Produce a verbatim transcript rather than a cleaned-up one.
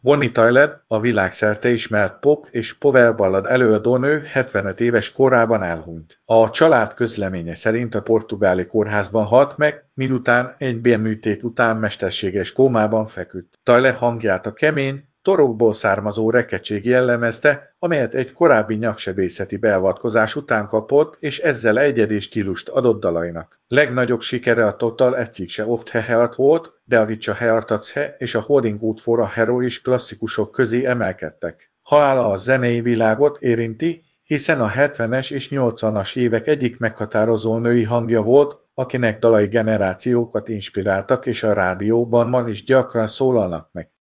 Bonnie Tyler, a világszerte ismert pop és power ballad előadónő hetvenöt éves korában elhunyt. A család közleménye szerint a portugáli kórházban halt meg, miután egy bélműtét után mesterséges kómában feküdt. Tyler hangját a kemény, torokból származó rekegység jellemezte, amelyet egy korábbi nyaksebészeti beavatkozás után kapott, és ezzel egyedi stílust adott dalainak. Legnagyobb sikere a Total Ecce of the Heart volt, de a Which a Heart Athe és a Holding Out for a Hero is klasszikusok közé emelkedtek. Halála a zenei világot érinti, hiszen a hetvenes és nyolcvanas évek egyik meghatározó női hangja volt, akinek dalai generációkat inspiráltak és a rádióban ma is gyakran szólalnak meg.